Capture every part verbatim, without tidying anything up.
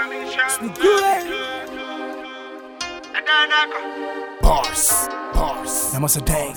Bars, bars. That must a day.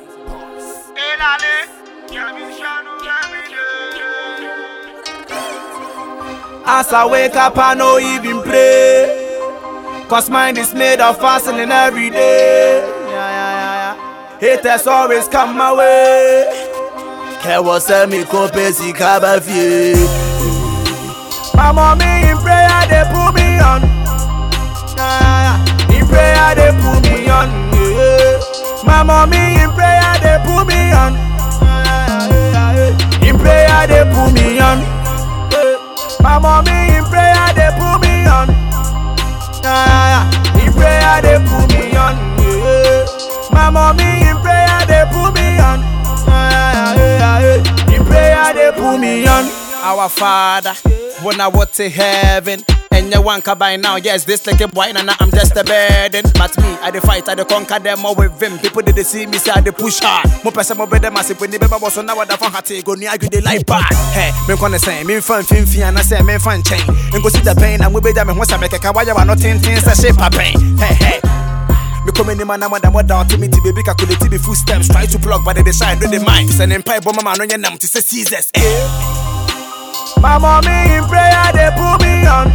As I wake up, I no even pray, cause mind is made of fasting every day. Yeah, yeah, yeah, yeah. Haters always come my way. Care what say me compesi kabafi. My mommy in prayer they put me on. Yeah, yeah, yeah. In prayer they put me on. Yeah. My mommy in prayer they put me on. Yeah, yeah, yeah. In prayer they put me on. My mommy in prayer they put me on. Yeah, in prayer they put me on. Yeah. My mommy in prayer they put me on. Yeah, yeah, yeah. In prayer they put me on. Our Father, when I was to heaven, and you want to by now, yes, this like a boy, and I'm just a burden. But me, I the fight, I the conquer them all with him. People did they see me, say I the push hard. More person, more better, massive. When the baby was on now, what the fuck I take, go near you, they like bad. Hey, me gonna say, me fun, fin, fin, and I say, me fun chain. And go see the pain, and we be them, and once I make a kawaii, I'm not in things, I shape a pain. Hey, hey. Me come in the man, I'm a damn down to me, to baby, calculate the full steps, try to plug, but they decide with the mind. It's an empire, bomb, man, on your name, to say Caesars. My mommy in prayer, they put me on.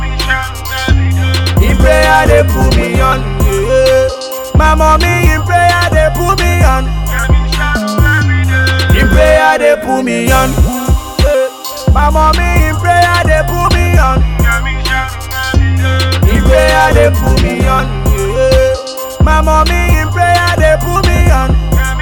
In prayer, they put me on. Yeah. My mommy in prayer, they put me on. In prayer, they put me on. Yeah. My mommy in prayer, they put me on. In prayer, they put me on. Yeah. My mommy in prayer, they put me on.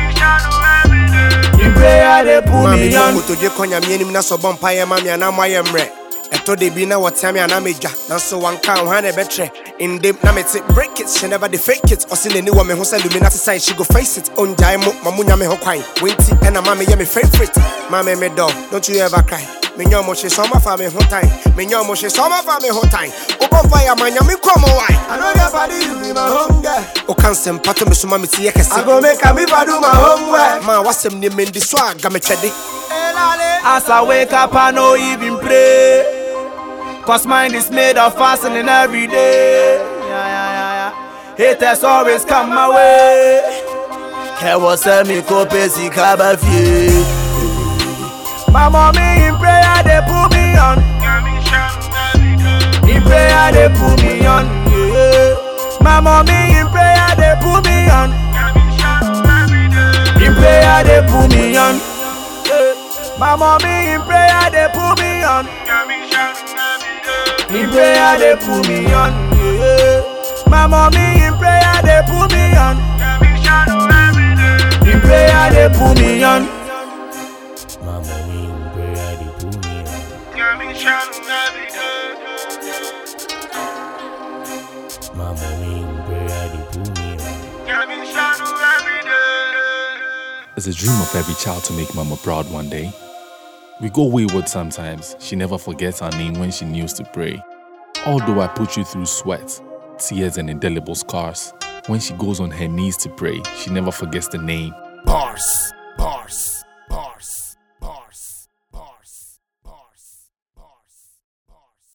In prayer, they put me on. Mami, to je konya mi enim na so bompa ye mami na mo ye mre. Eto de bi na what me na meja. Na so wan kan han e betre. In dem na me take break it, she never the fake it. Osin any woman who say lumina to sign she go face it. On jai mo mamunya me ho kwan. Winti and na mami ye me favorite. Mami me dog, don't you ever cry. Me nyo mo she summer for me whole time. Me nyo mo she summer for me whole time. Obo fire man ya me come why. I know your body you be my home girl. O kan sem pato me suma me tie kese. I go make me do my homework. Man wasem ni me ndi swag ga me chede. As I wake up, I no even pray, cause mind is made of fasting every day. Yeah, yeah, yeah, yeah. Haters always come my way. Care what say me compesi kabafi. My mommy in prayer they put me on. In prayer they put me on. Yeah. My mommy in prayer they put me on. In prayer they put me on. Yeah. My mommy in prayer they put me on. In prayer they put me on. Yeah. My mommy in prayer they put me on. In prayer they put me on. My mommy in prayer they put me on. My mommy in prayer they put me on. It's a dream of every child to make mama proud one day. We go wayward sometimes. She never forgets our name when she kneels to pray. Although I put you through sweat, tears, and indelible scars, when she goes on her knees to pray, she never forgets the name. Bars, bars, bars.